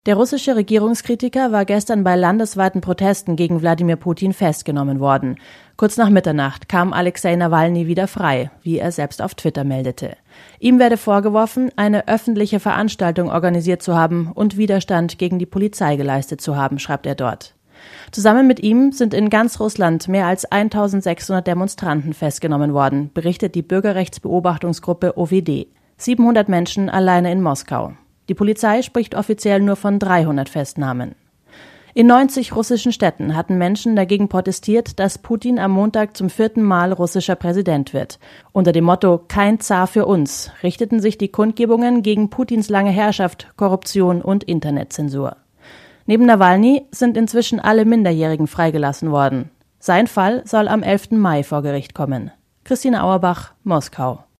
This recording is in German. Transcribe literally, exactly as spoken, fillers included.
Der russische Regierungskritiker war gestern bei landesweiten Protesten gegen Wladimir Putin festgenommen worden. Kurz nach Mitternacht kam Alexei Nawalny wieder frei, wie er selbst auf Twitter meldete. Ihm werde vorgeworfen, eine öffentliche Veranstaltung organisiert zu haben und Widerstand gegen die Polizei geleistet zu haben, schreibt er dort. Zusammen mit ihm sind in ganz Russland mehr als eintausendsechshundert Demonstranten festgenommen worden, berichtet die Bürgerrechtsbeobachtungsgruppe O W D. siebenhundert Menschen alleine in Moskau. Die Polizei spricht offiziell nur von dreihundert Festnahmen. In neunzig russischen Städten hatten Menschen dagegen protestiert, dass Putin am Montag zum vierten Mal russischer Präsident wird. Unter dem Motto »Kein Zar für uns« richteten sich die Kundgebungen gegen Putins lange Herrschaft, Korruption und Internetzensur. Neben Nawalny sind inzwischen alle Minderjährigen freigelassen worden. Sein Fall soll am elften Mai vor Gericht kommen. Christine Auerbach, Moskau.